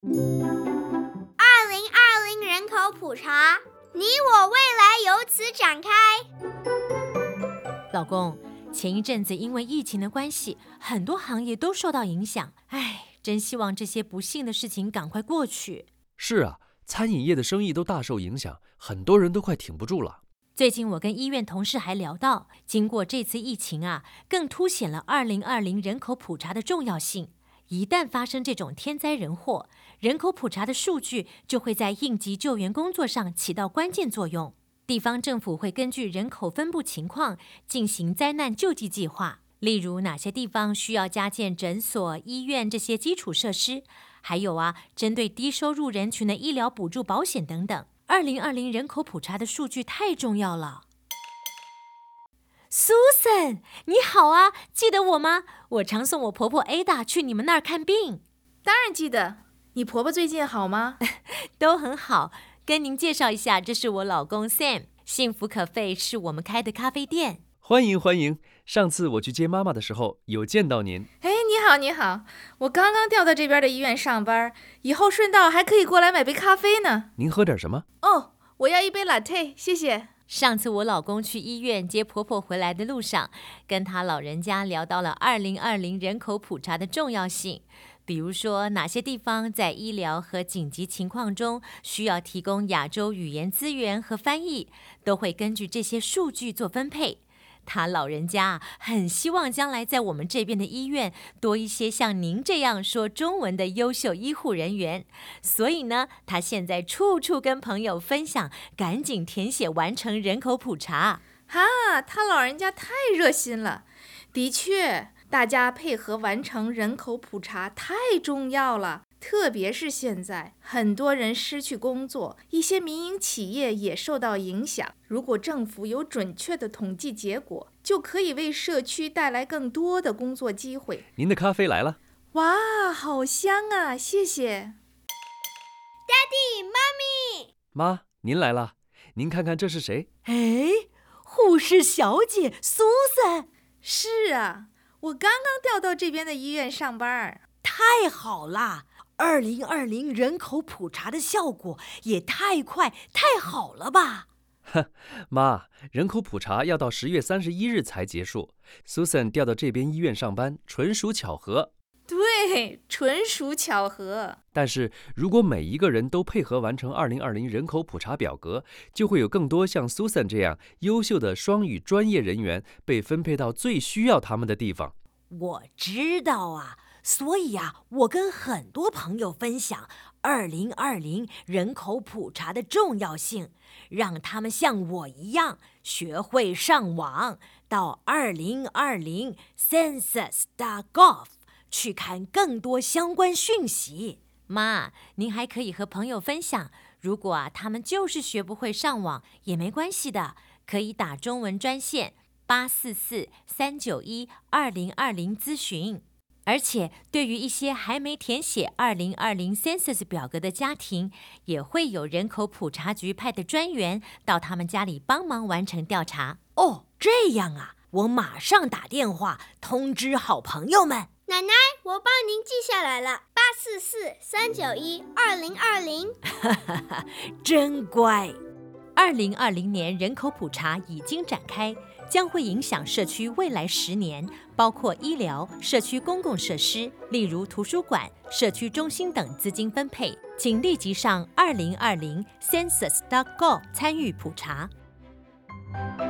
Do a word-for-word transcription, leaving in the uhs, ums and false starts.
二零二零人口普查，你我未来由此展开。 老公，前一阵子因为疫情的关系，很多行业都受到影响。唉，真希望这些不幸的事情赶快过去。 是啊，餐饮业的生意都大受影响，很多人都快挺不住了。 最近我跟医院同事还聊到，经过这次疫情啊，更凸显了二零二零人口普查的重要性。一旦发生这种天灾人祸，人口普查的数据就会在应急救援工作上起到关键作用。地方政府会根据人口分布情况进行灾难救济计划，例如哪些地方需要加建诊所、医院这些基础设施，还有啊，针对低收入人群的医疗补助、保险等等。二零二零人口普查的数据太重要了。Susan， 你好啊，记得我吗？我常送我婆婆 Ada 去你们那儿看病。 当然记得。你婆婆最近好吗？ 都很好。跟您介绍一下，这是我老公 Sam， 幸福可费是我们开的咖啡店。 欢迎欢迎，上次我去接妈妈的时候有见到您。 哎，你好你好，我刚刚调到这边的医院上班，以后顺道还可以过来买杯咖啡呢。 您喝点什么？ 哦，我要一杯 latte， 谢谢。 上次我老公去医院接婆婆回来的路上，跟他老人家聊到了二零二零人口普查的重要性，比如说哪些地方在医疗和紧急情况中需要提供亚洲语言资源和翻译，都会根据这些数据做分配。他老人家很希望将来在我们这边的医院多一些像您这样说中文的优秀医护人员，所以呢，他现在处处跟朋友分享，赶紧填写完成人口普查。 哈，他老人家太热心了。的确，大家配合完成人口普查太重要了。特别是现在，很多人失去工作，一些民营企业也受到影响。如果政府有准确的统计结果，就可以为社区带来更多的工作机会。 您的咖啡来了。 哇，好香啊，谢谢。 Daddy， Mommy， 妈，您来了。您看看这是谁？ 哎，护士小姐 Susan。 是啊，我刚刚调到这边的医院上班。 太好了！二零二零人口普查的效果也太快太好了吧？ 呵，妈，人口普查要到十月三十一日才结束。Susan 调到这边医院上班，纯属巧合。 对，纯属巧合。 但是如果每一个人都配合完成二零二零人口普查表格，就会有更多像 Susan 这样优秀的双语专业人员被分配到最需要他们的地方。 我知道啊。所以啊，我跟很多朋友分享二零二零人口普查的重要性，让他们像我一样学会上网，到二零二零 census dot gov 去看更多相关讯息。 妈，您还可以和朋友分享，如果啊他们就是学不会上网，也没关系的，可以打中文专线八四四三九一二零二零咨询。而且，对于一些还没填写二零二零 Census 表格的家庭，也会有人口普查局派的专员到他们家里帮忙完成调查。 哦，这样啊，我马上打电话通知好朋友们。 奶奶，我帮您记下来了，八四四三九一二零二零。 真乖。 二零二零年人口普查已经展开，将会影响社区未来十年，包括医疗、社区公共设施，例如图书馆、社区中心等资金分配。请立即上二零二零 census dot gov 参与普查。